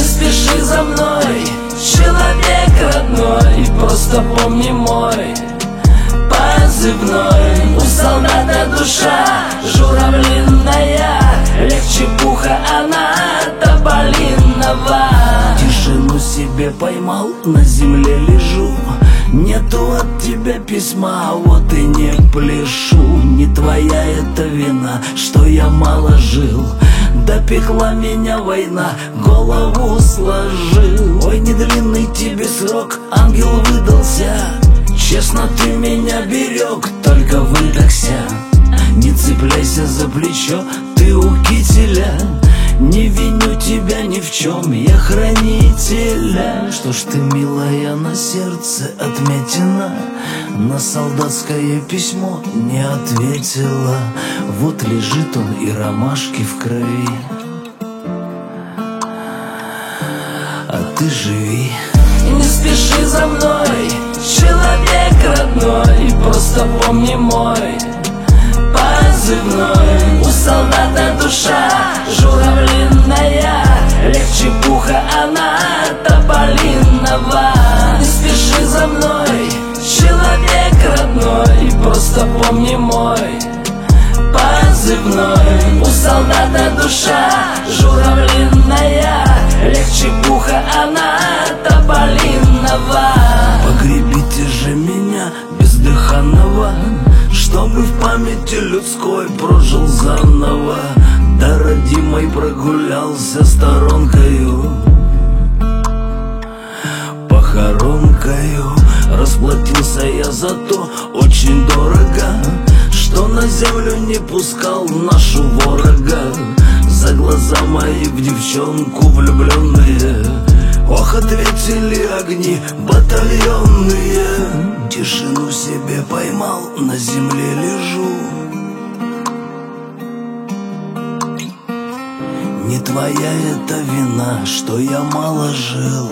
спеши за мной, человек родной, просто помни мой позывной. У солдата душа журавлиная, легче пуха она тополиного. Тишину себе поймал, на земле лежу. Нету от тебя письма, вот и не пляшу. Не твоя это вина, что я мало жил. Допекла меня война, голову сложил. Ой, не длинный тебе срок, ангел выдался. Честно ты меня берег, только выдохся. Не цепляйся за плечо, ты у кителя. Не виню тебя ни в чем, я хранителя. Что ж ты, милая, на сердце отметина, на солдатское письмо не ответила. Вот лежит он и ромашки в крови, а ты живи. Не спеши за мной, человек родной, просто помни мой позывной. У солдата душа журавлиная, легче пуха она тополиного. Не спеши за мной, человек родной, просто помни мой позывной. У солдата душа журавлиная, легче пуха она тополиного. Погребите же меня бездыханного, чтобы в памяти людской прожил заново. Да родимой прогулялся сторонкою, похоронкою. Расплатился я за то очень дорого, что на землю не пускал нашу ворога. За глаза мои в девчонку влюбленные, ох, ответили огни батальонные. Тишину себе поймал, на земле лежу. Не твоя это вина, что я мало жил.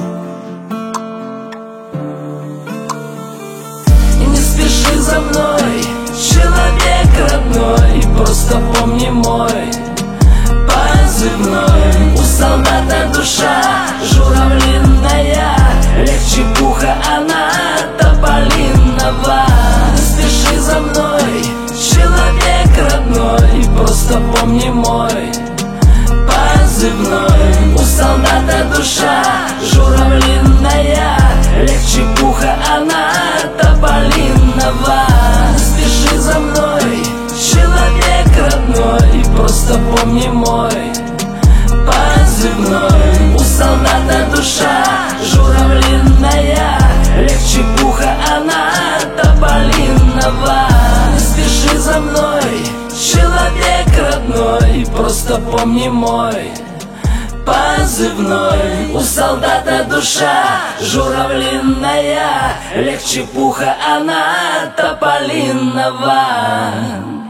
Не спеши за мной, человек родной, просто помни мой позывной. У солдата душа журавлиная, легче пуха она тополиного. Не спеши за мной, человек родной, просто помни мой позывной. У солдата душа журавлиная, легче пуха она тополиного. Не спеши за мной, человек родной, просто помни мой позывной. У солдата душа журавлиная, легче пуха она тополиного. Не спеши за мной, человек родной, просто помни мой позывной. У солдата душа журавлиная, легче пуха она тополиного.